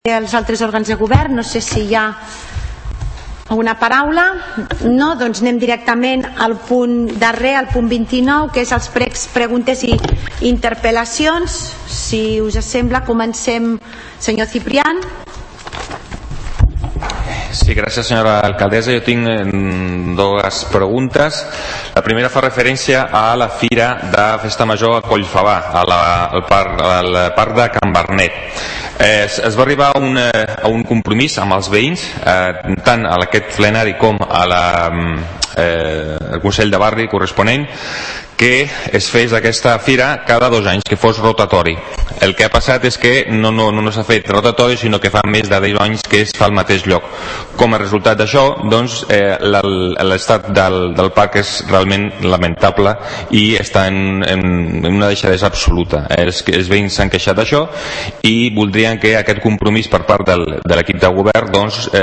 els altres òrgans de govern. No sé si hi ha alguna paraula. No, doncs anem directament al punt darrer, al punt 29, que és els preguntes i interpel·lacions. Si us sembla, comencem. Senyor Ciprián. Sí, gràcies, senyora alcaldessa. Jo tinc dues preguntes. La primera fa referència a la Fira de Festa Major a Collfabà, al parc de Can Barnet. Es va arribar a un compromís amb els veïns, tant a aquest plenari com al Consell de Barri corresponent, que es fes aquesta fira cada 2 anys, que fos rotatori. El que ha passat és que no s'ha fet rotatori, sinó que fa més de 10 anys que es fa al mateix lloc. Com a resultat d'això, doncs, l'estat del parc és realment lamentable i està en una deixadesa absoluta. Els veïns s'han queixat d'això i voldrien que aquest compromís per part de l'equip de govern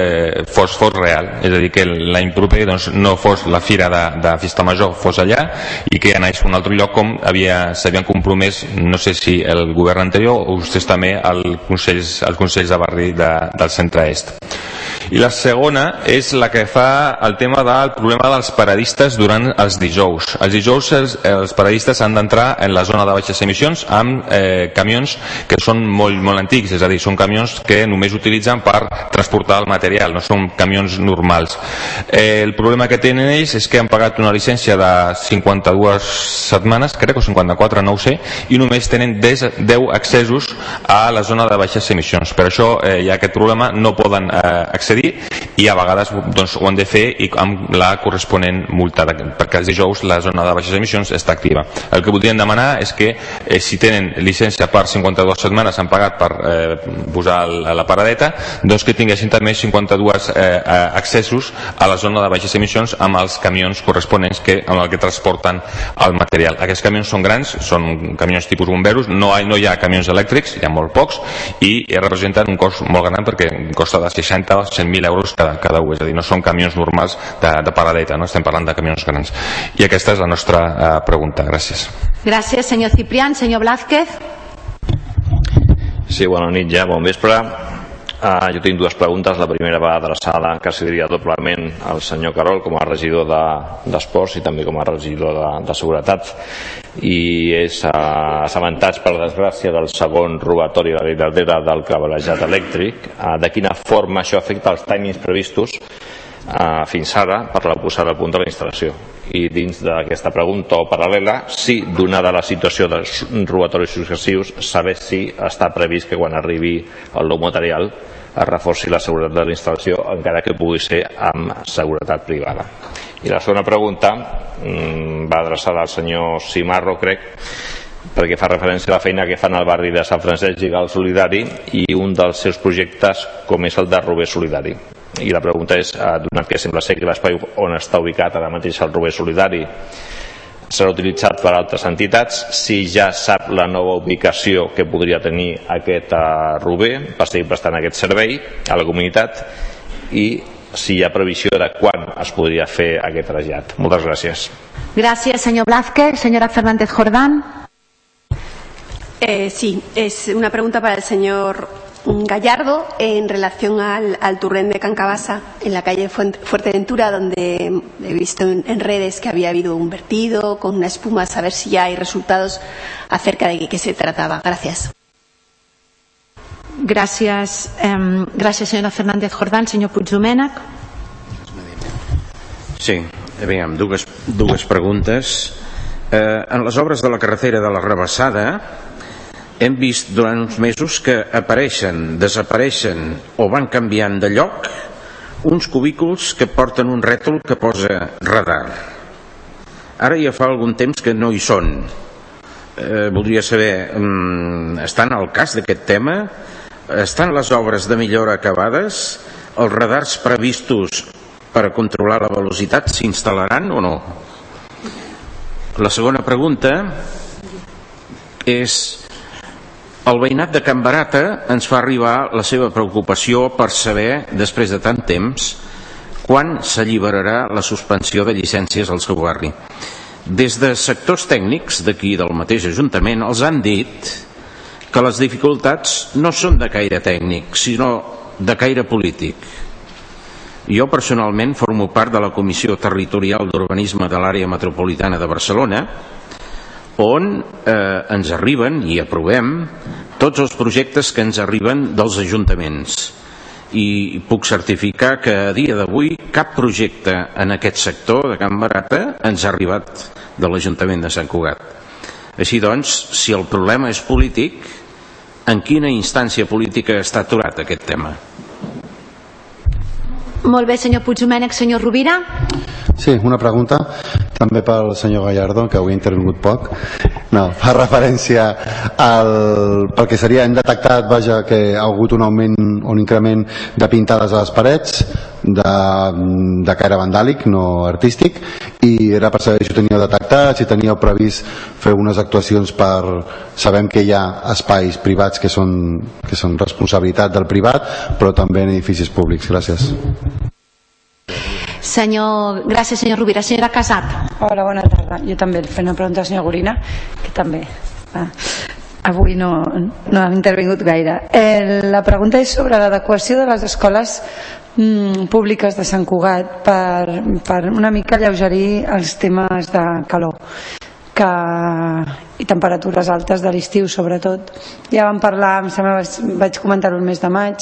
fos real, és a dir, que l'any proper no fos la fira de Festa Major, fos allà, i que anés a un altre lloc com s'havien compromès, no sé si el govern anterior o vostès també als consells de barri del centre-est. I la segona és la que fa el tema del problema dels paradistes durant els dijous. Els dijous els paradistes han d'entrar en la zona de baixes emissions amb camions que són molt antics, és a dir, són camions que només utilitzen per transportar el material, no són camions normals. El problema que tenen ells és que han pagat una llicència de 52 setmanes, crec, o 54, no ho sé, i només tenen 10 accessos a la zona de baixes emissions. Per això hi ha aquest problema, no poden accedir i a vegades ho han de fer i amb la corresponent multa, perquè els dijous la zona de baixes emissions està activa. El que voldrien demanar és que si tenen llicència per 52 setmanes han pagat per posar a la paradeta, doncs que tinguessin també 52 accessos a la zona de baixes emissions amb els camions corresponents amb el que transporten el material. Aquests camions són grans, són camions tipus bomberos, no hi ha camions elèctrics, hi ha molt pocs, i representen un cost molt gran perquè costa de 60 o 100.000 euros cada un, és a dir, no són camions normals de paradeta, no estem parlant de camions grans. I aquesta és la nostra pregunta. Gràcies. Gràcies, senyor Ciprián. Senyor Blázquez. Sí, bona nit ja, bon vespre. Jo tinc dues preguntes. La primera va adreçada, quasi diria doblement, al senyor Carol com a regidor d'Esports i també com a regidor de Seguretat, i és assabentats, per desgràcia, del segon robatori de la Guildaldera del cablejat elèctric. De quina forma això afecta els timings previstos fins ara per la posada a punt de la instal·lació? I dins d'aquesta pregunta o paral·lela, si donada la situació dels robatoris successius, saber si està previst que quan arribi el nou material es reforci la seguretat de la instal·lació, encara que pugui ser amb seguretat privada. I la segona pregunta va adreçada al senyor Simarro, crec, perquè fa referència a la feina que fan al barri de Sant Francesc i Gal Solidari i un dels seus projectes com és el de Rober Solidari. I la pregunta és, donat que sembla ser que l'espai on està ubicat ara mateix el Rober Solidari serà utilitzat per altres entitats, si ja sap la nova ubicació que podria tenir aquest Rober per seguir prestant aquest servei a la comunitat, i si hi ha previsió de quan es podria fer aquest trasllat. Moltes gràcies. Gràcies, senyor Blázquez. Señora Fernández Jordán. Sí, es una pregunta para el señor Gallardo en relación al Turren de Can Cabasa en la calle Fuerteventura, donde he visto en redes que había habido un vertido con una espuma, saber si ya hay resultados acerca de qué se trataba. Gracias. Gràcies, senyora Fernández Jordán. Senyor Puigdomènech. Sí, aviam, dues preguntes. En les obres de la carretera de la Rabassada hem vist durant uns mesos que apareixen, desapareixen o van canviant de lloc uns cubículs que porten un rètol que posa radar. Ara ja fa algun temps que no hi són. Voldria saber, estan al cas d'aquest tema? Estan les obres de millora acabades? Els radars previstos per a controlar la velocitat s'instal·laran o no? La segona pregunta és: el veïnat de Can Barata ens fa arribar la seva preocupació per saber, després de tant temps, quan s'alliberarà la suspensió de llicències al seu barri. Des de sectors tècnics d'aquí del mateix Ajuntament els han dit que les dificultats no són de caire tècnic, sinó de caire polític. Jo personalment formo part de la Comissió Territorial d'Urbanisme de l'Àrea Metropolitana de Barcelona, on ens arriben i aprovem tots els projectes que ens arriben dels ajuntaments. I puc certificar que a dia d'avui cap projecte en aquest sector de Can Barata ens ha arribat de l'Ajuntament de Sant Cugat. Així doncs, si el problema és polític, en quina instància política està aturat aquest tema? Molt bé, senyor Puigdomènech. Senyor Rovira? Sí, una pregunta també pel senyor Gallardo, que avui ha intervingut poc. No, fa referència pel que seria, hem detectat, vaja, que ha hagut un augment o un increment de pintades a les parets de caire vandàlic, no artístic, i era per saber si ho teníeu detectat, si teníeu previst fer unes actuacions per... Sabem que hi ha espais privats que són responsabilitat del privat, però també en edificis públics. Gràcies. Gràcies, senyor Rovira. Senyora Casat. Hola, bona tarda. Jo també fent una pregunta al senyor Gorina, que també avui no ha intervingut gaire. La pregunta és sobre l'adequació de les escoles públiques de Sant Cugat per una mica alleugerir els temes de calor i temperatures altes de l'estiu, sobretot. Ja vam parlar, em sembla, vaig comentar-ho el mes de maig,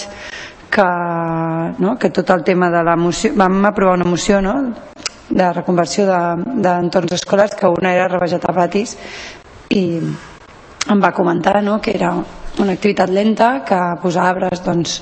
que tot el tema de la moció, vam aprovar una moció de reconversió d'entorns escolars, que una era revegetar patis, i em va comentar que era una activitat lenta, que posar arbres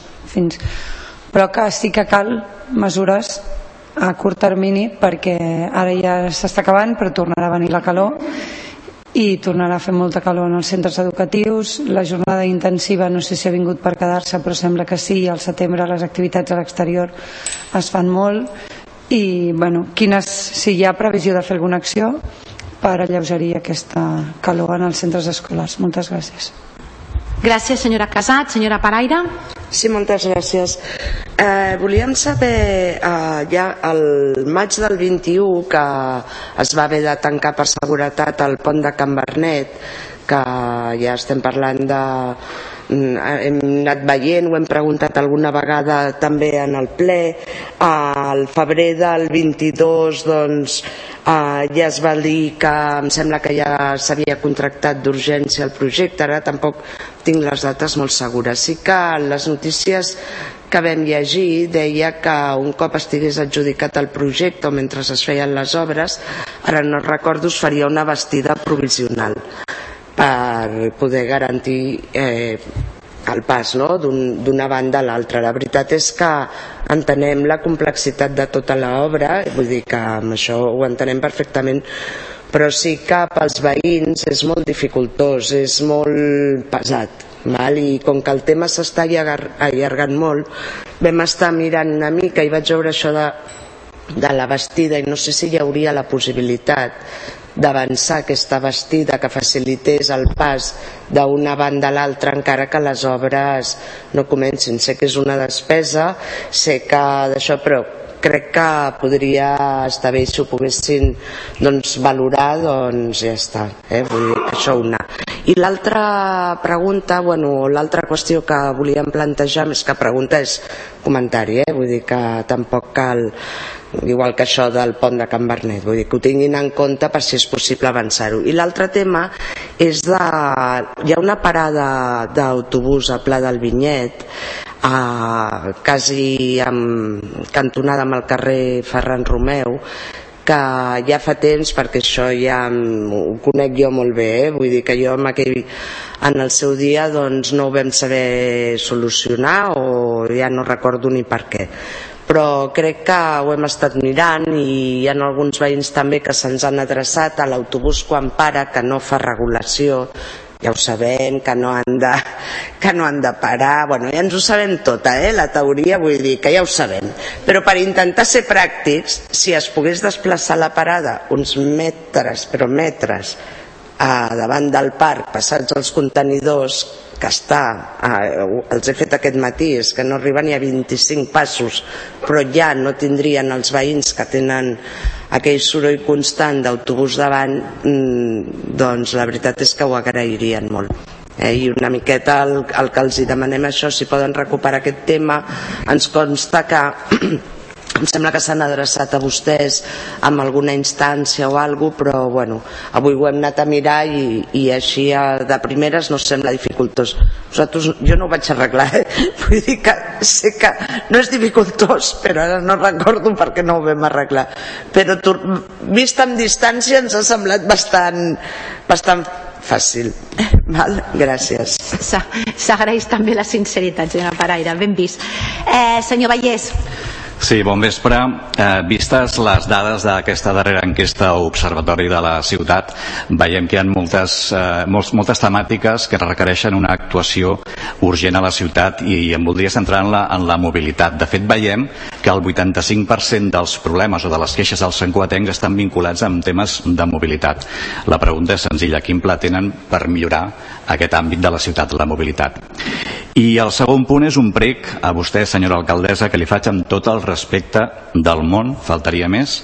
però que sí que cal mesures a curt termini, perquè ara ja s'està acabant, però tornarà a venir la calor i tornarà a fer molta calor en els centres educatius. La jornada intensiva no sé si ha vingut per quedar-se, però sembla que sí, i al setembre les activitats a l'exterior es fan molt. I si hi ha previsió de fer alguna acció per alleugerir aquesta calor en els centres escolars. Moltes gràcies. Gràcies, senyora Casat. Senyora Paraire? Sí, moltes gràcies. Volíem saber, ja al maig del 21, que es va haver de tancar per seguretat el pont de Can Bernet, que ja estem parlant hem anat veient, ho hem preguntat alguna vegada també en el ple. Al febrer del 22 ja es va dir que em sembla que ja s'havia contractat d'urgència el projecte, ara tampoc tinc les dates molt segures. Sí que les notícies que vam llegir deia que un cop estigués adjudicat el projecte o mentre es feien les obres, ara no recordo, es faria una bastida provisional per poder garantir el pas d'una banda a l'altra. La veritat és que entenem la complexitat de tota l'obra, vull dir que amb això ho entenem perfectament, però sí que pels veïns és molt dificultós, és molt pesat, i com que el tema s'està allargant molt, vam estar mirant una mica i vaig veure això de la bastida, i no sé si hi hauria la possibilitat d'avançar aquesta bastida que facilités el pas d'una banda a l'altra encara que les obres no comencin. Sé que és una despesa, sé que d'això, però crec que podria estar bé si ho poguessin valorar, ja està. Vull dir, això una. I l'altra pregunta, l'altra qüestió que volíem plantejar, més que pregunta és comentari, vull dir que tampoc cal, igual que això del pont de Can Bernet, vull dir que ho tinguin en compte per si és possible avançar-ho. I l'altre tema és hi ha una parada d'autobús a Pla del Vinyet, quasi cantonada amb el carrer Ferran Romeu, que ja fa temps, perquè això ja ho conec jo molt bé, vull dir que jo en el seu dia no ho vam saber solucionar, o ja no recordo ni per què, però crec que ho hem estat mirant i hi ha alguns veïns també que se'ns han adreçat a l'autobús quan para, que no fa regulació, ja ho sabem, que no han de parar, ja ens ho sabem tot, la teoria, vull dir que ja ho sabem, però per intentar ser pràctics, si es pogués desplaçar la parada uns metres, però metres, davant del parc, passats els contenidors, que els he fet aquest matí, és que no arriba ni a 25 passos, però ja no tindrien els veïns que tenen aquell soroll constant d'autobús davant, doncs la veritat és que ho agrairien molt. I una miqueta el que els demanem això, si poden recuperar aquest tema. Ens consta que em sembla que s'han adreçat a vostès amb alguna instància o alguna cosa, però bueno, avui ho hem anat a mirar i així de primeres no sembla dificultós. Jo no ho vaig arreglar, vull dir que sé que no és dificultós, però ara no recordo per què no ho vam arreglar, però vist amb distància ens ha semblat bastant fàcil. Val? Gràcies. S'agraeix també la sinceritat, senyora Paraire, ben vist. Senyor Vallès. Sí, bon vespre. Vistes les dades d'aquesta darrera enquesta o observatori de la ciutat, veiem que hi ha moltes temàtiques que requereixen una actuació urgent a la ciutat i em voldria centrar en la mobilitat. De fet, veiem que el 85% dels problemes o de les queixes dels santcugatencs estan vinculats amb temes de mobilitat. La pregunta és senzilla: quin pla tenen per millorar aquest àmbit de la ciutat, la mobilitat? I el segon punt és un prec a vostè, senyora alcaldessa, que li faig amb tot el respecte del món, faltaria més.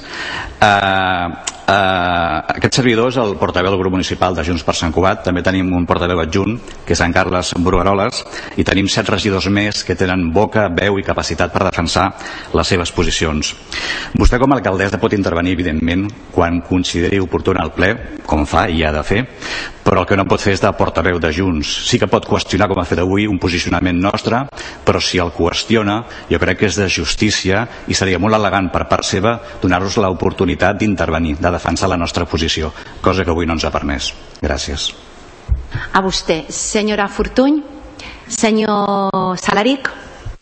Aquest servidor és el portaveu del grup municipal de Junts per Sant Cugat. També tenim un portaveu adjunt, que és en Carles Brugueroles, i tenim 7 regidors més que tenen boca, veu i capacitat per defensar les seves posicions. Vostè com a alcaldessa pot intervenir, evidentment, quan consideri oportú al ple, com fa i ha de fer, però el que no pot fer és de portaveu de Junts. Sí que pot qüestionar, com ha fet avui, un posicionament nostre, però si el qüestiona, jo crec que és de justícia i seria molt elegant per part seva donar-nos l'oportunitat d'intervenir, de defensar la nostra posició, cosa que avui no ens ha permès. Gràcies. A vostè. Senyora Fortuny. Senyor Salaric.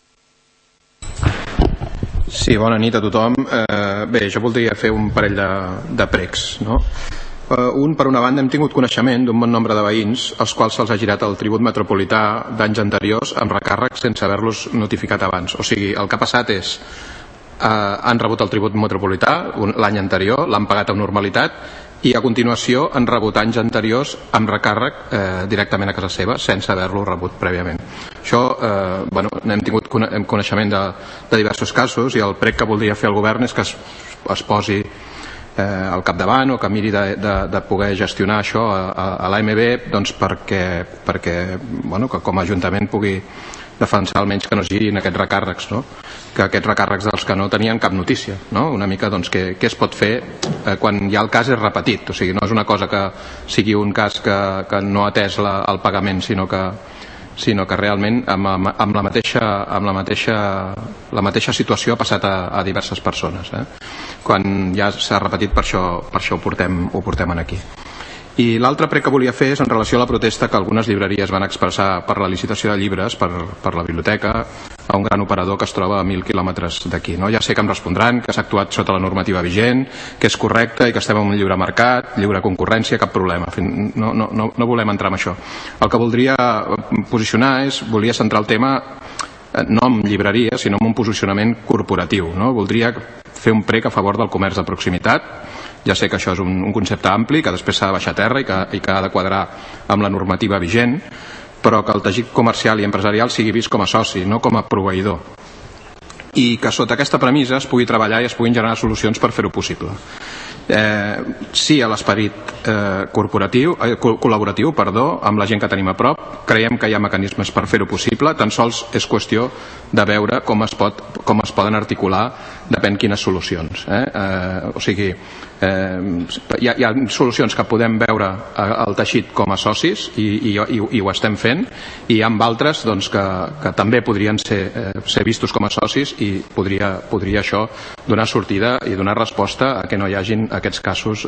Sí, bona nit a tothom. Bé, jo voldria fer un parell de precs, no? Per una banda, hem tingut coneixement d'un bon nombre de veïns als quals se'ls ha girat el tribut metropolità d'anys anteriors amb recàrrec sense haver-los notificat abans. O sigui, el que ha passat és han rebut el tribut metropolità l'any anterior, l'han pagat amb normalitat i a continuació han rebut anys anteriors amb recàrrec directament a casa seva sense haver-lo rebut prèviament. Això, hem tingut coneixement de diversos casos i el prec que voldria fer al govern és que es posi al capdavant o que miri de poder gestionar això a l'AMB, doncs perquè que com a Ajuntament pugui defensar almenys que no es girin aquests recàrrecs, no? Que aquests recàrrecs dels que no tenien cap notícia, no? Una mica doncs què es pot fer quan ja el cas és repetit, o sigui, no és una cosa que sigui un cas que no ha atès el pagament, sinó que realment amb la mateixa situació ha passat a diverses persones, quan ja s'ha repetit, per això ho portem aquí. I l'altre prec que volia fer és en relació a la protesta que algunes llibreries van expressar per la licitació de llibres per la biblioteca a un gran operador que es troba a 1.000 quilòmetres d'aquí. Ja sé que em respondran que s'ha actuat sota la normativa vigent, que és correcte i que estem en un lliure mercat, lliure concurrència, cap problema. No volem entrar en això. El que voldria posicionar volia centrar el tema no en llibreria, sinó en un posicionament corporatiu. Voldria fer un prec a favor del comerç de proximitat. Ja sé que això és un concepte ampli, que després s'ha de baixar a terra i que ha de quadrar amb la normativa vigent, però que el teixit comercial i empresarial sigui vist com a soci, no com a proveïdor. I que sota aquesta premissa es pugui treballar i es puguin generar solucions per fer-ho possible. Sí a l'esperit col·laboratiu, amb la gent que tenim a prop. Creiem que hi ha mecanismes per fer-ho possible, tan sols és qüestió de veure com es poden articular depèn quines solucions. O sigui, hi ha solucions que podem veure al teixit com a socis i ho estem fent, i hi ha altres que també podrien ser vistos com a socis i podria això donar sortida i donar resposta a que no hi hagin aquests casos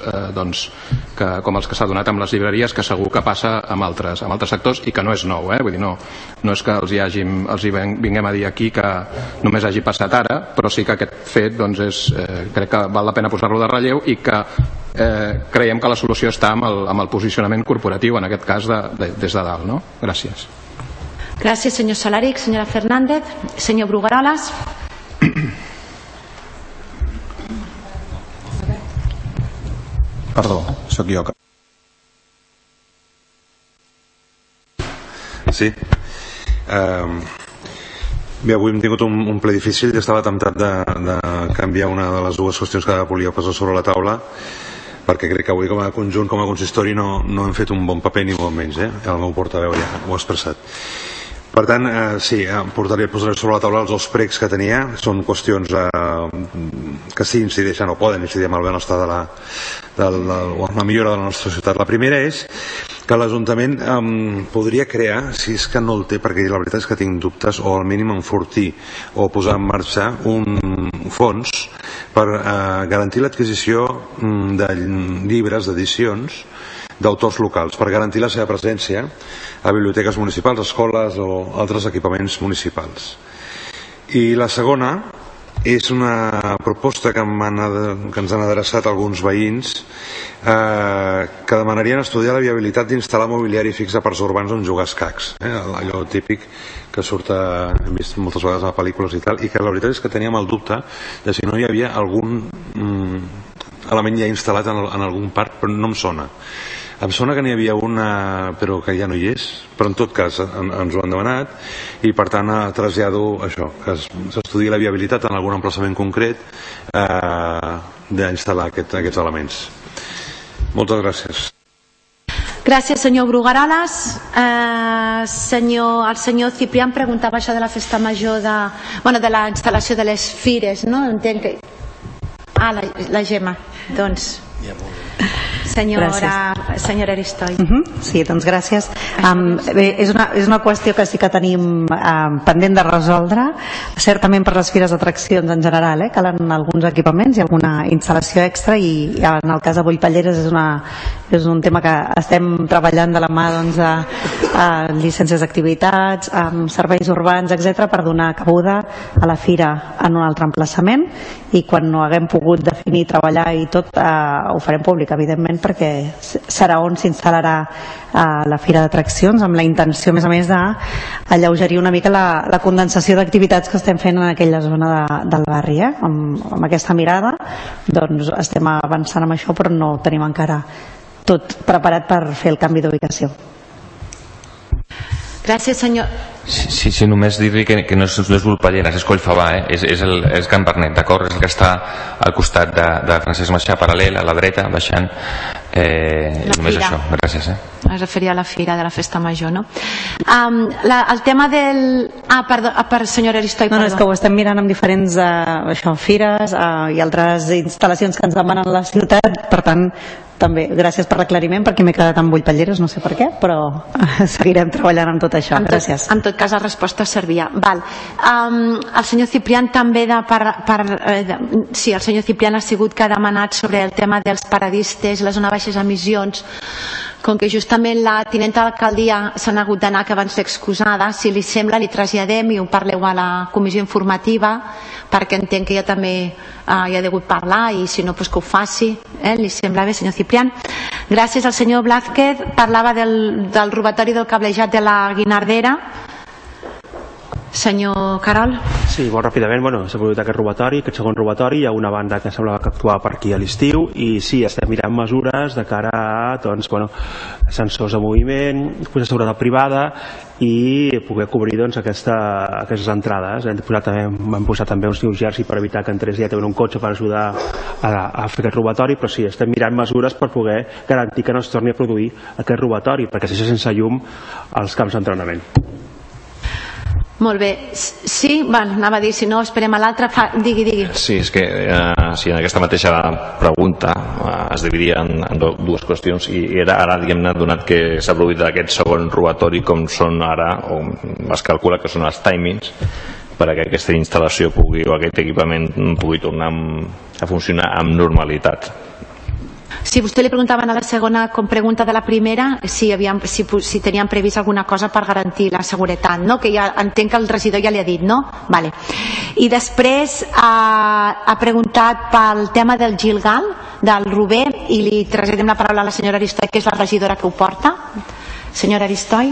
com els que s'ha donat amb les llibreries, que segur que passa amb altres sectors i que no és nou. Vull dir, no és que els hi vinguem a dir aquí que només hagi passat ara, però sí que aquest fet crec que val la pena posar-lo de relleu i que creiem que la solució està amb el posicionament corporatiu, en aquest cas des de dalt. Gràcies. Gràcies, senyor Salaric. Senyora Fernández. Senyor Brugueroles. Perdó, sóc jo. Sí. Bé, avui hem tingut un ple difícil i estava temptat de canviar una de les dues qüestions que volia posar sobre la taula. perquè crec que avui com a conjunt, com a consistori, no hem fet un bon paper ni molt menys, el meu portaveu ja ho ha expressat. Per tant, sí, posaré sobre la taula els dos pregs que tenia. Són qüestions que sí incideixen o poden incidir amb el benestar o amb la millora de la nostra societat. La primera és que l'Ajuntament podria crear, si és que no el té, perquè la veritat és que tinc dubtes, o al mínim enfortir o posar en marxa un fons per garantir l'adquisició de llibres, d'edicions d'autors locals, per garantir la seva presència a biblioteques municipals, escoles o altres equipaments municipals. I la segona és una proposta que ens han adreçat alguns veïns que demanarien estudiar la viabilitat d'instal·lar mobiliari fix a parcs urbans on jugar a escacs, allò típic que surt, hem vist moltes vegades a pel·lícules i tal, i que la veritat és que teníem el dubte de si no hi havia algun element ja instal·lat en algun parc, però no em sona. Em sona que n'hi havia una, però que ja no hi és, però en tot cas ens ho han demanat i per tant trasllado això, que s'estudi la viabilitat en algun emplaçament concret d'instal·lar aquests elements. Moltes gràcies. Gràcies, senyor Brugueroles. El senyor Ciprián preguntava això de la festa major, de la instal·lació de les fires, no? Entenc que... la Gemma, doncs... Senyora Aristoi. Sí, doncs gràcies. Bé, és una qüestió que sí que tenim pendent de resoldre, certament per les fires d'atraccions en general, calen alguns equipaments i alguna instal·lació extra, i en el cas de Bollpelleres és un tema que estem treballant de la mà a llicències d'activitats, serveis urbans, etc, per donar cabuda a la fira en un altre emplaçament, i quan no haguem pogut definir, treballar i tot, ho farem públic, evidentment, perquè serà on s'instal·larà la fira d'atraccions, amb la intenció, a més, d'alleugerir una mica la condensació d'activitats que estem fent en aquella zona del barri. Amb aquesta mirada doncs estem avançant amb això, però no tenim encara tot preparat per fer el canvi d'ubicació. Gràcies, senyor. Sí, només dir-li que no és Bollpelleres, és Collfabà, és Can Bernet, d'acord? És el que està al costat de Francesc Macià, paral·lel, a la dreta, baixant. Només això, gràcies. Es referia a la fira de la festa major, no? El tema del... perdó, senyora Aristoi, perdó. No, és que ho estem mirant amb diferents fires i altres instal·lacions que ens demanen a la ciutat, per tant, també, gràcies per l'aclariment, perquè m'he quedat amb Bollpelleres, no sé per què, però seguirem treballant amb tot això. Gràcies. En tot cas, la resposta servia. El senyor Ciprián també sí, el senyor Ciprián ha sigut que ha demanat sobre el tema dels paradistes, la zona de baixes emissions. Com que justament la tinenta d'alcaldia s'han hagut d'anar, que van ser excusada, si li sembla li traslladem i ho parleu a la comissió informativa, perquè entenc que ja també hi ha degut parlar, i si no, que ho faci. Li sembla bé, senyor Ciprián? Gràcies. Al senyor Blázquez parlava del robatori del cablejat de la Guinardera. Senyor Carol? Sí, molt ràpidament, s'ha produït aquest robatori, aquest segon robatori, hi ha una banda que semblava que actuava per aquí a l'estiu, i sí, estem mirant mesures de cara a sensors de moviment, seguretat privada, i poder cobrir aquestes entrades. Vam posar també uns New Jersey per evitar que entrés directament un cotxe per ajudar a fer aquest robatori, però sí, estem mirant mesures per poder garantir que no es torni a produir aquest robatori, perquè si sense llum als camps d'entrenament. Molt bé. Sí? Anava a dir, si no, esperem a l'altre. Digui. Sí, és que en aquesta mateixa pregunta es dividia en dues qüestions, i ara, diguem-ne, donat que s'ha produït aquest segon robatori, com són ara, o es calcula que són els timings, perquè aquesta instal·lació o aquest equipament pugui tornar a funcionar amb normalitat. Si vostè li preguntaven a la segona com pregunta de la primera si tenien previst alguna cosa per garantir la seguretat, no? Que ja entenc que el regidor ja li ha dit, no? Vale. I després ha preguntat pel tema del Gilgal, del Rober, i li traslladem la paraula a la senyora Aristoi, que és la regidora que ho porta. Senyora Aristoi.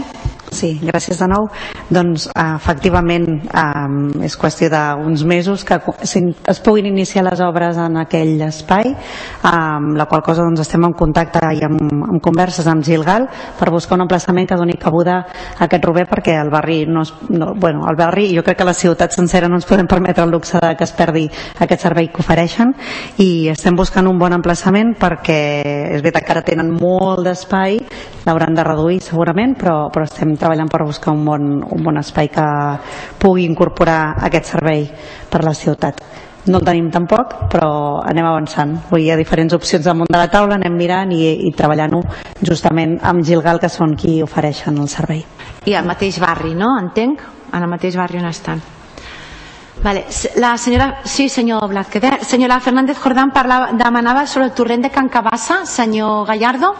Sí, gràcies de nou. Doncs efectivament és qüestió d'uns mesos que es puguin iniciar les obres en aquell espai, amb la qual cosa doncs, estem en contacte i en converses amb Gilgal per buscar un emplaçament que doni cabuda a aquest rober, perquè el barri el barri, jo crec que la ciutat sencera no ens podem permetre el luxe que es perdi aquest servei que ofereixen, i estem buscant un bon emplaçament perquè és veritat que ara tenen molt d'espai, l'hauran de reduir segurament, però estem treballant per buscar un bon espai que pugui incorporar aquest servei per la ciutat. No el tenim tampoc, però anem avançant. Hi ha diferents opcions damunt de la taula, anem mirant i treballant-ho justament amb Gilgal, que són qui ofereixen el servei. I al mateix barri, no? Entenc? En el mateix barri on estan. Vale. La senyora... Sí, senyor Blázquez. Senyora Fernández Jordán demanava sobre el torrent de Can Cabassa. Senyor Gallardo?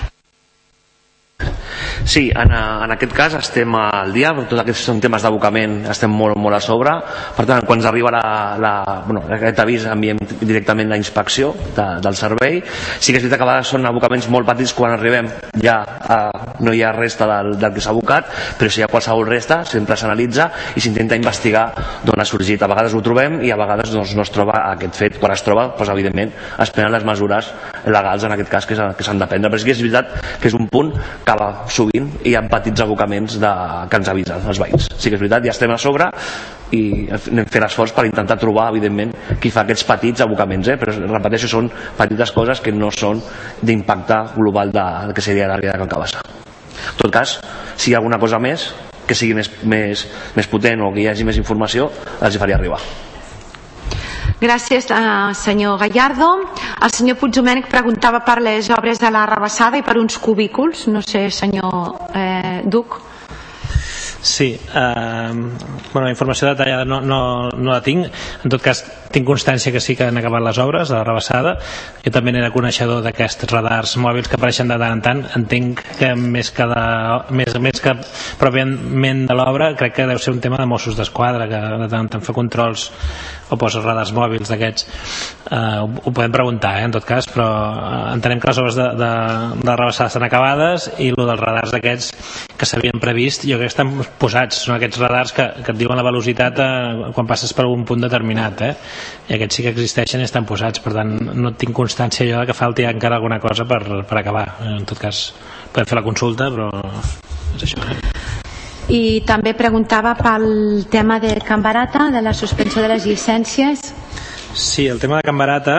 Sí, en aquest cas estem al dia, tots aquests són temes d'abocament, estem molt a sobre. Per tant, quan ens arriba aquest avís, enviem directament la inspecció del servei. Sí que és veritat que a vegades són abocaments molt petits, quan arribem ja no hi ha resta del que s'ha abocat, però si hi ha qualsevol resta sempre s'analitza i s'intenta investigar d'on ha sorgit. A vegades ho trobem i a vegades no es troba aquest fet. Quan es troba, doncs, evidentment es prenen les mesures legals en aquest cas que s'han de prendre, però sí que és veritat que és un punt que sovint hi ha petits abocaments que ens avisen els veïns. Sí que és veritat, ja estem a sobre i anem fent esforç per intentar trobar, evidentment, qui fa aquests petits abocaments, però repeteixo, són petites coses que no són d'impacte global que seria l'àrea de Can Cabassa. En tot cas, si hi ha alguna cosa més que sigui més potent o que hi hagi més informació, els hi faria arribar. Gràcies, senyor Gallardo. El senyor Puigdomènech preguntava per les obres de la Rabassada i per uns cubículs. No sé, senyor Duc. Sí, la informació detallada no la tinc. En tot cas, tinc constància que sí que han acabat les obres de la Rabassada. Jo també n'era coneixedor d'aquests radars mòbils que apareixen de tant en tant. Entenc que més que pròpiament de l'obra, crec que deu ser un tema de Mossos d'Esquadra, que de tant en tant fa controls o posa radars mòbils d'aquests. Ho podem preguntar, en tot cas, però entenem que les obres de la Rabassada estan acabades i el dels radars d'aquests que s'havien previst, jo crec que estan posats. Són aquests radars que et diuen la velocitat quan passes per un punt determinat, i aquests sí que existeixen i estan posats. Per tant, no tinc constància jo que falti encara alguna cosa per acabar. En tot cas, podem fer la consulta, però és això. I també preguntava pel tema de Can Barata, de la suspensió de les llicències. Sí, el tema de Can Barata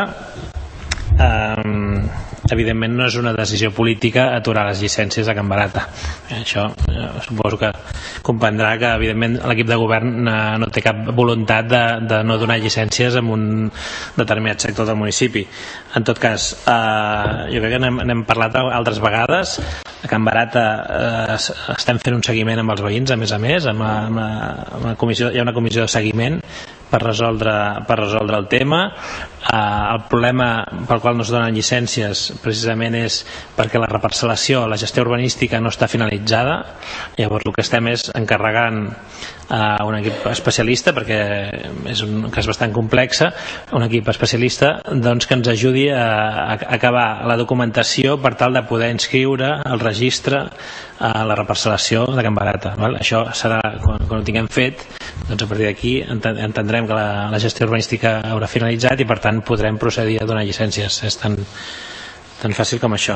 evidentment no és una decisió política aturar les llicències a Can Barata. Això suposo que comprendrà que evidentment l'equip de govern no té cap voluntat de no donar llicències en un determinat sector del municipi. En tot cas, jo crec que n'hem parlat altres vegades. A Can Barata estem fent un seguiment amb els veïns, a més, hi ha una comissió de seguiment per resoldre el tema. El problema pel qual no es donen llicències precisament és perquè la reparcel·lació, la gestió urbanística no està finalitzada. Llavors el que estem és encarregant a un equip especialista, perquè és un cas bastant complex, un equip especialista doncs, que ens ajudi a acabar la documentació per tal de poder inscriure el registre a la reparcel·lació de Can Barata. Això serà, quan ho tinguem fet, doncs a partir d'aquí entendrem que la gestió urbanística haurà finalitzat i per tant podrem procedir a donar llicències. És tan fàcil com això.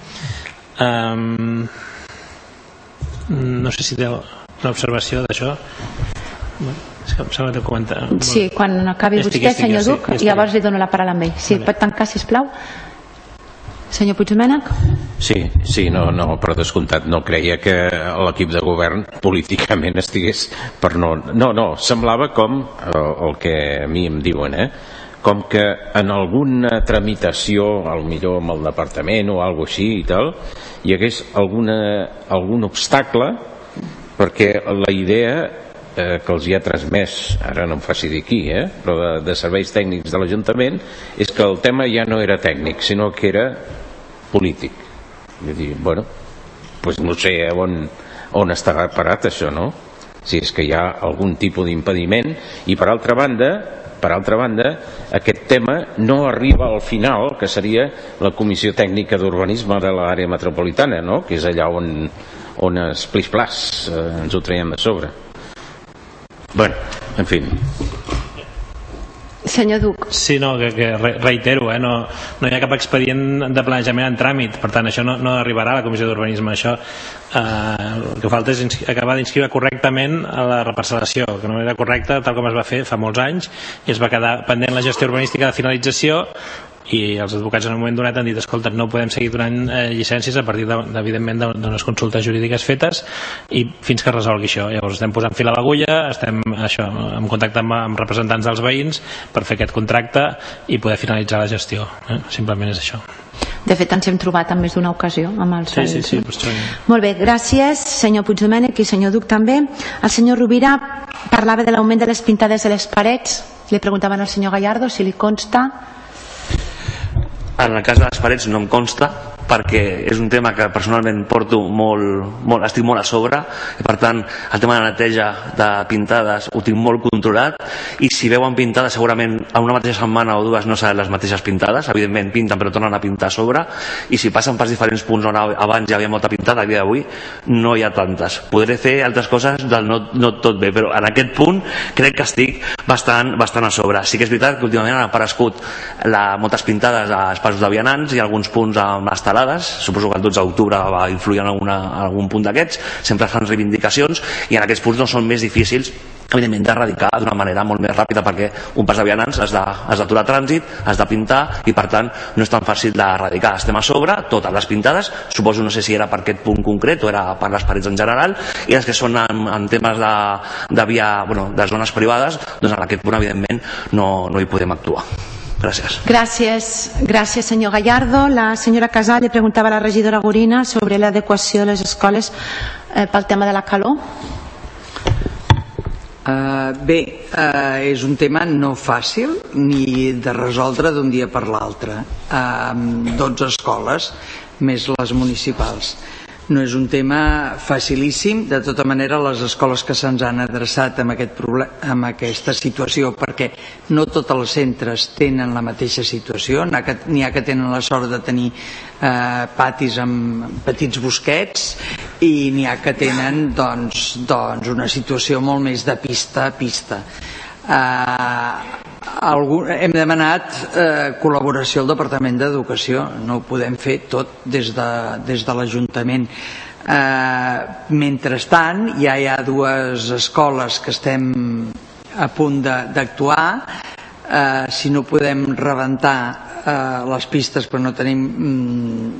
No sé si teniu una observació d'això. És que em sembla que comentar. Sí, quan acabi vostè, senyor Duc, llavors li dono la paraula a ell. Sí, pot tancar, sisplau. Senyor Puigdomènech? Sí, no, per descomptat, no creia que l'equip de govern políticament estigués per no, semblava com el que a mi em diuen, com que en alguna tramitació, potser amb el departament o alguna així i tal, hi hagués algun obstacle, perquè la idea que els hi ha transmès, ara no em faci dir qui, però de serveis tècnics de l'Ajuntament, és que el tema ja no era tècnic, sinó que era polític. Vull dir, doncs no sé on està parat això, no? Si és que hi ha algun tipus d'impediment. I per altra banda, aquest tema no arriba al final, que seria la Comissió Tècnica d'Urbanisme de l'àrea metropolitana, no? Que és allà on es plis-plas, ens ho traiem de sobre. Bueno, en fi. Senyor Duc. Sí, no, que reitero, no hi ha cap expedient de planejament en tràmit, per tant això no arribarà a la Comissió d'Urbanisme. Això el que falta és acabar d'inscriure correctament a la reparcel·lació, que no era correcta tal com es va fer fa molts anys, i es va quedar pendent la gestió urbanística de finalització, i els advocats en un moment donat han dit escolta, no podem seguir donant llicències a partir evidentment d'unes consultes jurídiques fetes i fins que es resolgui això. Llavors estem posant fil a l'agulla, estem en contacte amb representants dels veïns per fer aquest contracte i poder finalitzar la gestió, simplement és això. De fet ens hem trobat en més d'una ocasió amb els veïns. Sí, per això. Molt bé, gràcies senyor Puigdomènech i senyor Duc també. El senyor Rovira parlava de l'augment de les pintades de les parets, li preguntaven al senyor Gallardo si li consta. En el cas de les parets no em consta, perquè és un tema que personalment porto estic molt a sobre, i per tant el tema de la neteja de pintades ho tinc molt controlat, i si veuen pintades segurament en una mateixa setmana o dues no seran les mateixes pintades, evidentment pinten però tornen a pintar a sobre, i si passen per diferents punts on abans hi havia molta pintada, a dia d'avui no hi ha tantes. Podré fer altres coses del no tot bé, però en aquest punt crec que estic bastant a sobre. Sí que és veritat que últimament han aparegut moltes pintades a espais de vianants i alguns punts amb estelades. Suposo que el 12 d'octubre va influir en algun punt d'aquests, sempre fan reivindicacions, i en aquests punts no són més difícils evidentment d'erradicar d'una manera molt més ràpida, perquè un pas de vianants has d'aturar trànsit, has de pintar, i per tant no és tan fàcil d'erradicar. Estem a sobre, totes les pintades, suposo, no sé si era per aquest punt concret o era per les parets en general, i les que són en temes de zones privades, doncs en aquest punt evidentment no hi podem actuar. Gràcies. Gràcies senyor Gallardo. La senyora Casal li preguntava a la regidora Gorina sobre l'adequació de les escoles pel tema de la calor. Bé, és un tema no fàcil ni de resoldre d'un dia per l'altre. 12 escoles més les municipals. No és un tema facilíssim. De tota manera, les escoles que se'ns han adreçat amb aquesta situació, perquè no tots els centres tenen la mateixa situació, n'hi ha que tenen la sort de tenir patis amb petits bosquets, i n'hi ha que tenen doncs una situació molt més de pista a pista. Hem demanat col·laboració al Departament d'Educació, no ho podem fer tot des de l'Ajuntament. Mentrestant, ja hi ha 2 escoles que estem a punt d'actuar. Si no podem rebentar les pistes, però no tenim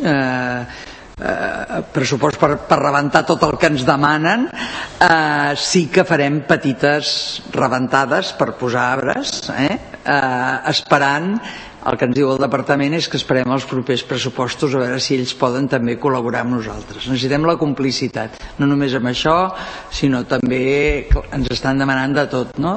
pressupost per rebentar tot el que ens demanen, sí que farem petites rebentades per posar arbres, esperant. El que ens diu el departament és que esperem els propers pressupostos a veure si ells poden també col·laborar amb nosaltres. Necessitem la complicitat, no només amb això, sinó també ens estan demanant de tot, no?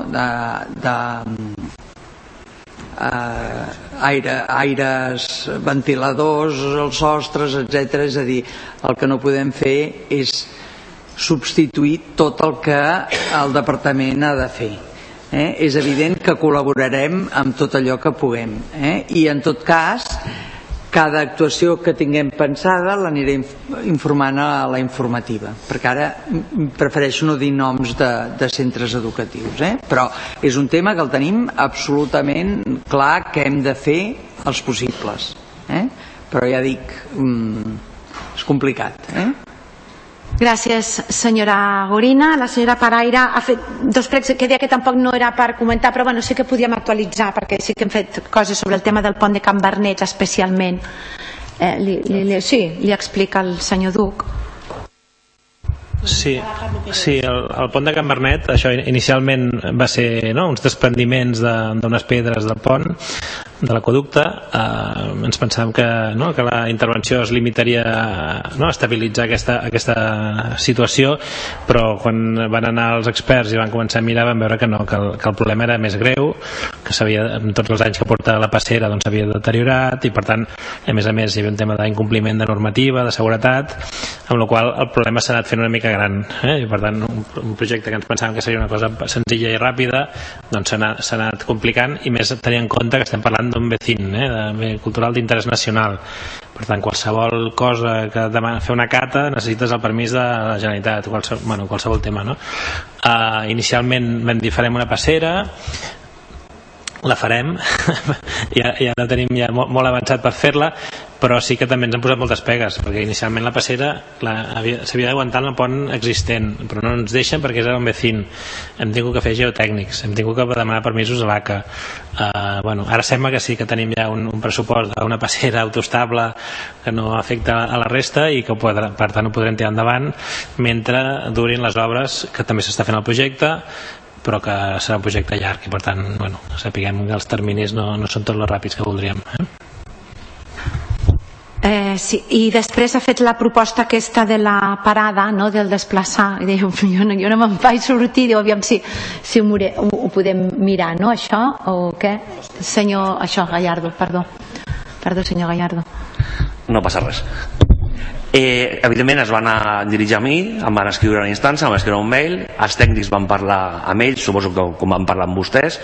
Aires, ventiladors, els sostres, etc. És a dir, el que no podem fer és substituir tot el que el departament ha de fer. És evident que col·laborarem amb tot allò que puguem, i en tot cas cada actuació que tinguem pensada l'aniré informant a la informativa, perquè ara prefereixo no dir noms de centres educatius, però és un tema que el tenim absolutament clar que hem de fer els possibles, però ja dic, és complicat. Gràcies senyora Gorina. La senyora Paraire ha fet 2 pregs que deia que tampoc no era per comentar, però bueno, sí que podíem actualitzar, perquè sí que hem fet coses sobre el tema del pont de Can Barnet especialment. Sí, li explica el senyor Duc. Sí, el pont de Can Barnet, això inicialment va ser uns desprendiments d'unes pedres del pont, de l'aqüeducte. Ens pensàvem que la intervenció es limitaria a estabilitzar aquesta situació, però quan van anar els experts i van començar a mirar van veure que el problema era més greu, que en tots els anys que porta la passera s'havia deteriorat, i per tant a més hi havia un tema d'incompliment de normativa, de seguretat, amb la qual el problema s'ha anat fent una mica gran, i per tant un projecte que ens pensàvem que seria una cosa senzilla i ràpida doncs s'ha anat complicant, i més tenint en compte que estem parlant d'un vecín, de bé cultural d'interès nacional. Per tant, qualsevol cosa que demana fer una cata necessites el permís de la Generalitat, qualsevol tema, no? Inicialment vam dir farem una passera, la farem, ja la tenim ja molt avançat per fer-la, però sí que també ens han posat moltes pegues, perquè inicialment la passera s'havia d'aguantar en el pont existent, però no ens deixen perquè és un vecín. Hem tingut que fer geotècnics, hem tingut que demanar permisos a l'ACA. Ara sembla que sí que tenim ja un pressupost d'una passera autostable que no afecta a la resta i que per tant ho podrem tirar endavant mentre durin les obres, que també s'està fent el projecte, però que serà un projecte llarg i per tant sapiguem que els terminis no són tots els ràpids que voldríem. Sí, i després ha fet la proposta aquesta de la parada, no, del desplaçar, i diu, jo no me'n vaig sortir, diu, aviam si ho podem mirar, no, això, o què? Senyor, això, Gallardo, perdó, senyor Gallardo. No passa res. Evidentment es van dirigir a mi, em van escriure una instància, em van escriure un mail, els tècnics van parlar amb ells, suposo que com van parlar amb vostès.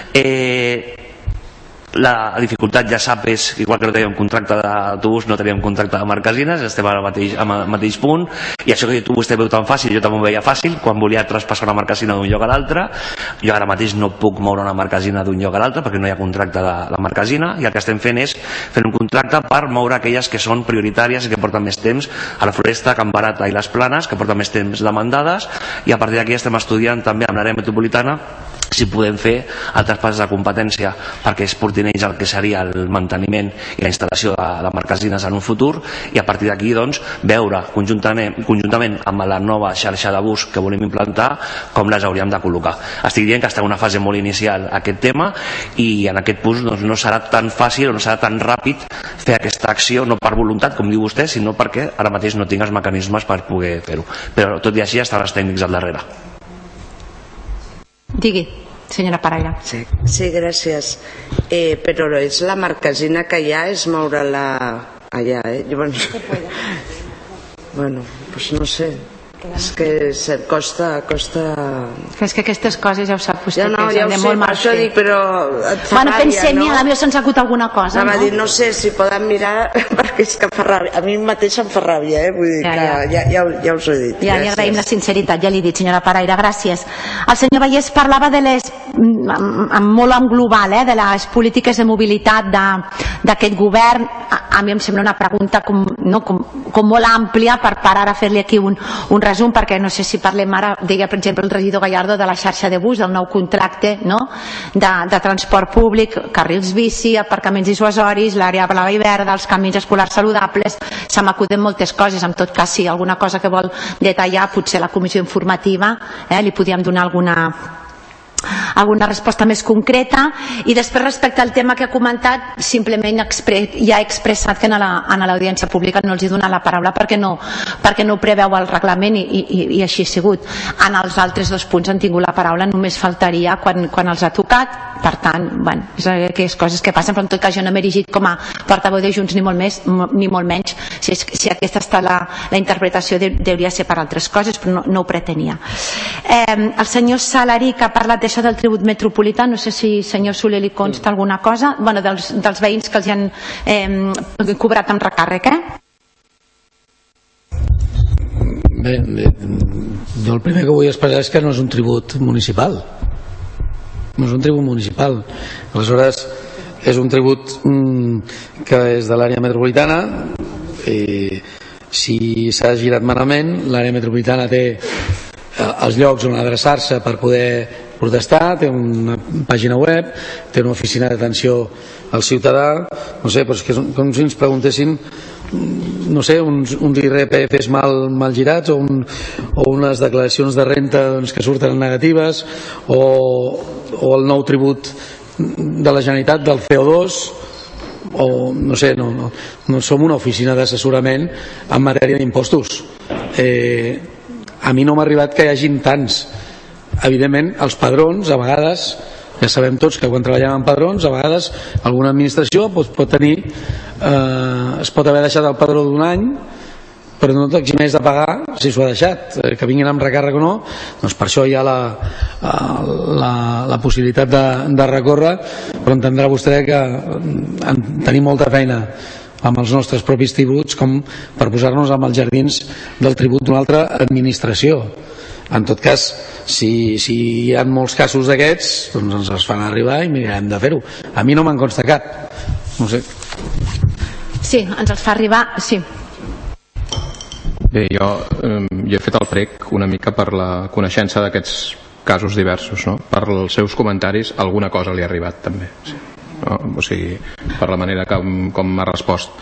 La dificultat, ja sap, és igual que no teníem contracte d'autobús, no teníem contracte de marquesines, estem al mateix punt, i això que vostè veu tan fàcil, jo també ho veia fàcil quan volia traspassar una marquesina d'un lloc a l'altre. Jo ara mateix no puc moure una marquesina d'un lloc a l'altre perquè no hi ha contracte de la marquesina, i el que estem fent és fer un contracte per moure aquelles que són prioritàries i que porten més temps, a la Floresta, Can Barata i les Planes, que porten més temps demandades, i a partir d'aquí estem estudiant també amb l'àrea metropolitana si podem fer altres passes de competència perquè es portin ells el que seria el manteniment i la instal·lació de marquesines en un futur, i a partir d'aquí veure conjuntament amb la nova xarxa de bus que volem implantar com les hauríem de col·locar. Estic dient que està en una fase molt inicial aquest tema, i en aquest punt no serà tan fàcil o no serà tan ràpid fer aquesta acció, no per voluntat com diu vostè, sinó perquè ara mateix no tinc els mecanismes per poder fer-ho, però tot i així estan els tècnics al darrere. Digui, senyora Paraire. Sí, gràcies. Però és la marquesina que hi ha, és moure-la allà, Bueno, pues no sé. És que costa... És que aquestes coses ja ho sap vostè, ja que són de molt mal fer. Però bueno, pensem, a la meva se'ns ha acut alguna cosa, no? Dir, no sé si poden mirar, perquè és que fa ràbia. A mi mateix em fa ràbia, vull dir que ja us ho he dit. Ja li agraïm la sinceritat, ja l'he dit, senyora Paraire, gràcies. El senyor Vallès parlava de les, molt en global, de les polítiques de mobilitat d'aquest govern. A mi em sembla una pregunta com molt àmplia per parar a fer-li aquí un resum, perquè no sé si parlem ara, deia per exemple el regidor Gallardo, de la xarxa de bus, del nou contracte de transport públic, carrils bici, aparcaments dissuasoris, l'àrea blava i verda, els camins escolars saludables. Se m'acuden moltes coses. En tot cas, si alguna cosa que vol detallar, potser la comissió informativa li podíem donar alguna resposta més concreta. I després, respecte al tema que ha comentat, simplement ja he expressat que en l'audiència pública no els he donat la paraula perquè no ho preveu el reglament, i així ha sigut. En els altres dos punts han tingut la paraula, només faltaria quan els ha tocat. Per tant, és aquelles coses que passen, però en tot cas jo no m'he erigit com a portaveu de Junts ni molt menys. Si aquesta està la interpretació, hauria ser per altres coses, però no ho pretenia. El senyor Salari, que ha parlat d'això del tribut metropolità, no sé si senyor Soler li consta alguna cosa, dels veïns que els han cobrat amb recàrrec, Bé, jo el primer que vull expressar és que no és un tribut municipal. No és un tribut municipal. Aleshores, és un tribut que és de l'àrea metropolitana. Si s'ha girat malament, l'àrea metropolitana té els llocs on adreçar-se per poder protestar, té una pàgina web, té una oficina d'atenció al ciutadà, no sé, però és que com si ens preguntessin, no sé, uns IRPFs mal girats o unes declaracions de renta que surten negatives, o el nou tribut de la Generalitat del CO2, o no sé, no som una oficina d'assessorament en matèria d'impostos. A mi no m'ha arribat que hi hagin tants. Evidentment, els padrons, a vegades, ja sabem tots que quan treballem en padrons, a vegades alguna administració pot tenir, es pot haver deixat el padró d'un any, però no t'eximeix de pagar si s'ho ha deixat, que vinguin amb recàrrec o no. Doncs per això hi ha la possibilitat de recórrer, però entendrà vostè que tenim molta feina amb els nostres propis tributs com per posar-nos amb els jardins del tribut d'una altra administració. En tot cas, si hi ha molts casos d'aquests, doncs ens els fan arribar i mirarem de fer-ho. A mi no me'n consta cap, no sé. Sí, ens els fa arribar, sí. Bé, jo he fet el prec una mica per la coneixença d'aquests casos diversos, no? Per els seus comentaris alguna cosa li ha arribat també, sí. No? O sigui, per la manera com m'ha respost.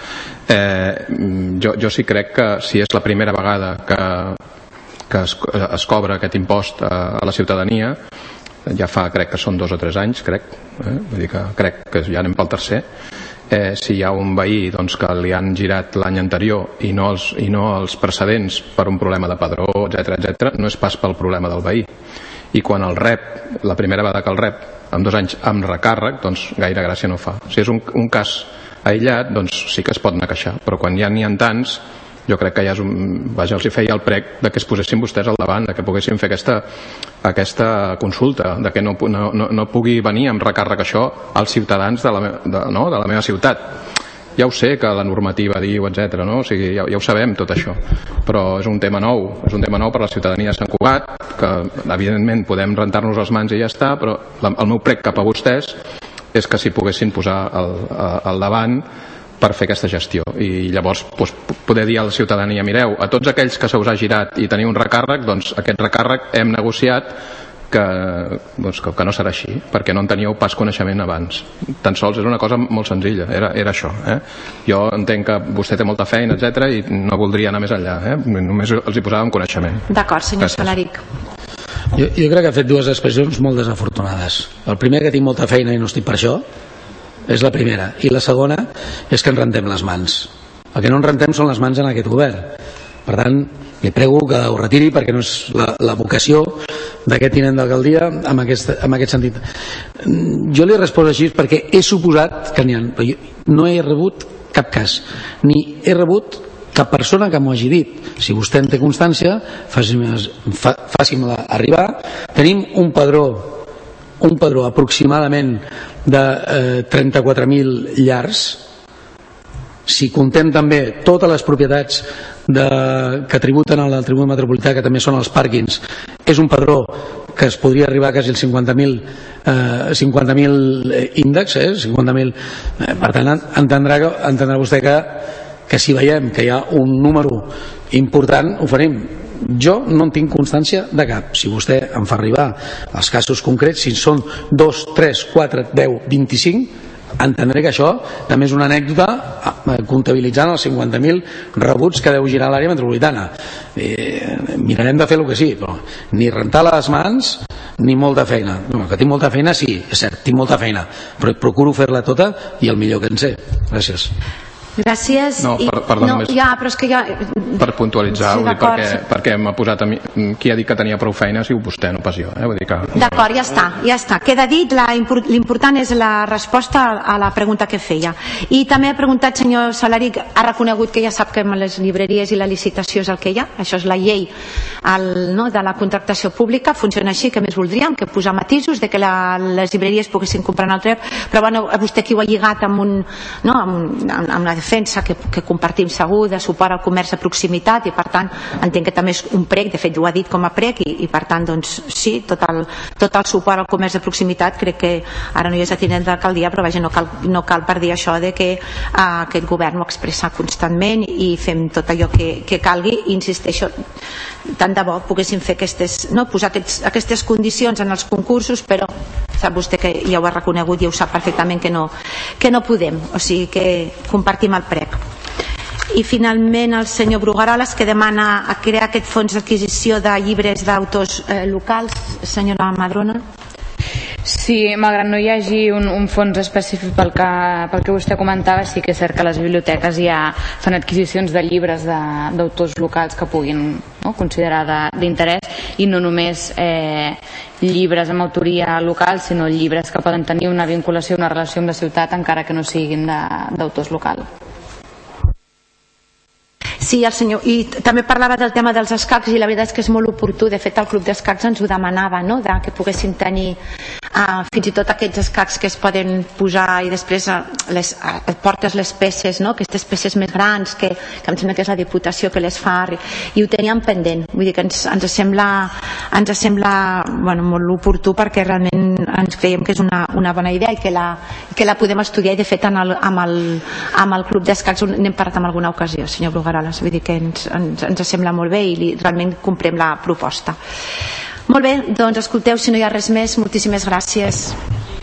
Jo sí crec que si és la primera vegada que es cobra aquest impost a la ciutadania, ja fa, crec que són 2 o 3 anys, vull dir que crec que ja anem pel tercer. Si hi ha un veí doncs, que li han girat l'any anterior i no els precedents per un problema de padró, etc., no és pas pel problema del veí. I quan el rep, la primera vegada que el rep, en 2 anys amb recàrrec, doncs gaire gràcia no fa. Si és un cas aïllat, doncs sí que es pot anar a queixar, però quan ja n'hi ha tants, jo crec que ja és vaja, els hi feia el prec de que es posessin vostès al davant, de que poguessin fer aquesta consulta, de que no pugui venir amb recàrrec això als ciutadans de la meva ciutat. Ja ho sé que la normativa diu, etc., no? O sigui, ja ho sabem tot això, però és un tema nou per la ciutadania de Sant Cugat, que evidentment podem rentar-nos les mans i ja està, però el meu prec cap a vostès és que s'hi poguessin posar al davant per fer aquesta gestió i llavors poder dir a la ciutadania, mireu, a tots aquells que se us ha girat i teniu un recàrrec, doncs aquest recàrrec hem negociat que no serà així, perquè no en teníeu pas coneixement abans. Tan sols és una cosa molt senzilla, era això. Jo entenc que vostè té molta feina, etc., i no voldria anar més enllà, només els hi posava en coneixement. D'acord, senyor Salaric. Jo crec que ha fet 2 expressions molt desafortunades. El primer, que tinc molta feina i no estic per això, és la primera, i la segona és que ens rentem les mans. El que no ens rentem són les mans en aquest govern. Per tant, li prego que ho retiri, perquè no és la vocació d'aquest tinent d'alcaldia en aquest sentit. Jo li he respost així perquè he suposat que n'hi ha, però no he rebut cap cas, ni he rebut cap persona que m'ho hagi dit. Si vostè en té constància, faci-me-la arribar. Tenim un padró aproximadament de 34.000 llars. Si contem també totes les propietats que tributen al tribut metropolità, que també són els pàrquings, és un padró que es podria arribar a quasi els 50.000 índex, 50.000. Per tant, entendrà vostè que si veiem que hi ha un número important, ho farem. Jo no en tinc constància de cap. Si vostè em fa arribar els casos concrets, si són 2, 3, 4, 10, 25, entendré que això també és una anècdota comptabilitzant els 50.000 rebuts que deu girar l'àrea metropolitana. Mirarem de fer el que sí, però ni rentar les mans ni molta feina. No, que tinc molta feina, sí, és cert, tinc molta feina, però procuro fer-la tota i el millor que en sé. Gràcies. Gràcies. No, perdó, només però és que jo... per puntualitzar, sí, perquè m'ha posat a mi, qui ha dit que tenia prou feina si vostè, no pas jo, vull dir que... D'acord, ja està. Queda dit, l'important és la resposta a la pregunta que feia. I també ha preguntat, senyor Salaric, ha reconegut que ja sap que amb les llibreries i la licitació és el que hi ha, això és la llei de la contractació pública, funciona així, que més voldríem, que posar matisos, de que les llibreries poguessin comprar en el TREP, però bueno, vostè aquí ho ha lligat amb la defensa que compartim segur de suport al comerç de proximitat i per tant entenc que també és un prec, de fet ho ha dit com a prec i per tant doncs sí, tot el suport al comerç de proximitat. Crec que ara no hi és a tinent d'alcaldia, però vaja, no cal per dir això de que aquest govern ho expressa constantment i fem tot allò que calgui. Insisteixo, tant de bo poguéssim fer posar aquestes condicions en els concursos, però sap vostè que ja ho ha reconegut i ho sap perfectament que no podem, o sigui que compartim el prec. I finalment el senyor Brugueroles, que demana a crear aquest fons d'adquisició de llibres d'autors locals. Senyora Madrona. Sí, malgrat no hi hagi un fons específic pel que vostè comentava, sí que és cert que les biblioteques ja fan adquisicions de llibres d'autors locals que puguin considerar d'interès i no només llibres amb autoria local, sinó llibres que poden tenir una vinculació, una relació amb la ciutat encara que no siguin d'autors locals. Sí, el senyor, i també parlava del tema dels escacs i la veritat és que és molt oportú, de fet el club d'escacs ens ho demanava, no? Que poguessin tenir fins i tot aquests escacs que es poden posar i després portes les peces, no? Aquestes peces més grans que em sembla que és la Diputació que les fa i ho teníem pendent, vull dir que ens sembla molt oportú perquè realment ens creiem que és una bona idea i que la podem estudiar i de fet amb el club d'escacs n'hem parlat en alguna ocasió, senyor Brugueroles, vull dir que ens sembla molt bé i realment comprem la proposta. Molt bé, doncs escolteu, si no hi ha res més, moltíssimes gràcies.